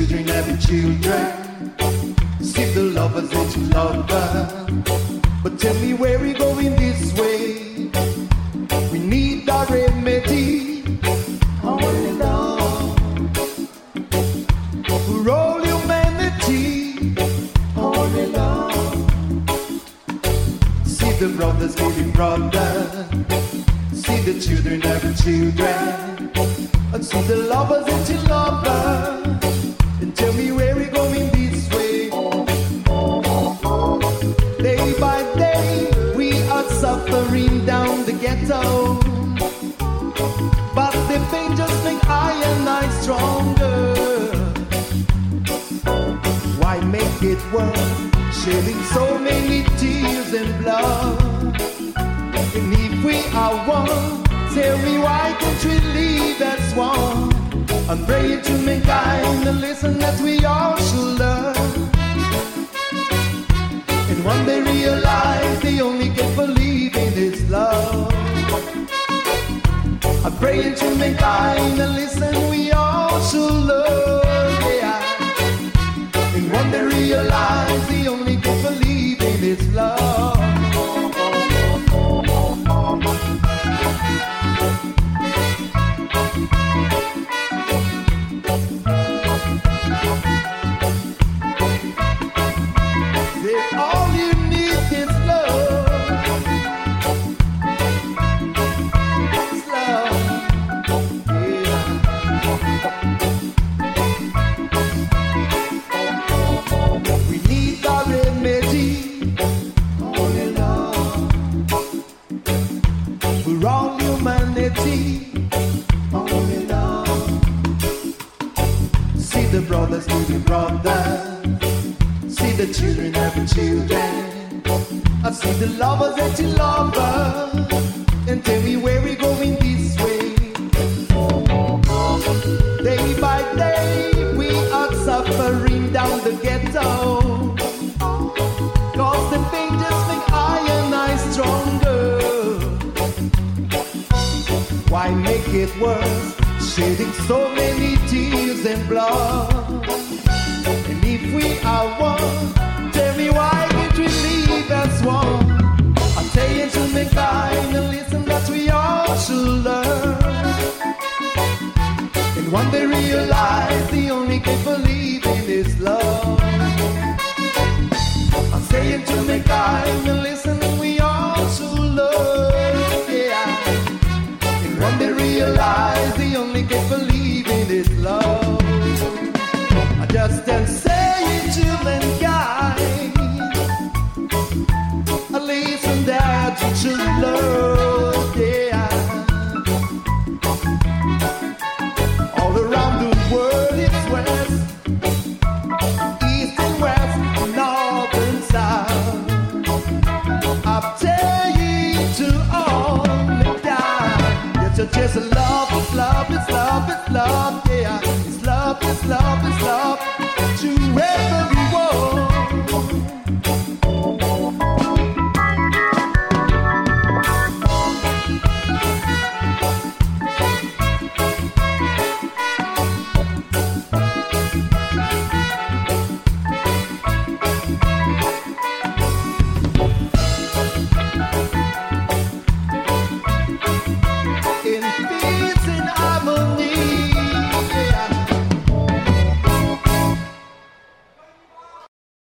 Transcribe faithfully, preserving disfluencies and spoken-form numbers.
children having children. See the lovers that you love her. But tell me where we going this way. We need a remedy. Only love for all humanity. Only love. See the brothers giving brothers. See the children having children. And see the lovers that you love her. And tell me where we going this way. Day by day we are suffering down the ghetto. But the pain just make I and I stronger. Why make it worse? Shedding so many tears and blood. And if we are one, tell me why can't we live as one? I'm praying to mankind and listen that we all should learn. And one day realize they only can believe in this love. I'm praying to mankind and listen we all should learn. Yeah. And one day realize they only can believe in this love. Brothers needing brothers. See the children having children. I see the lovers that you love her. And tell me where we going this way. Day by day we are suffering down the ghetto. Cause the pain just make I and I stronger. Why make it worse? Shedding so many tears and blood. And if we are one, tell me why can't we live as one? I tell you to mankind and listen that we all should learn. And one day realize the only can believe in is love. I'm saying to mankind and listen we all should learn. Yeah. And one day realize the only can believe in is love. I just can't say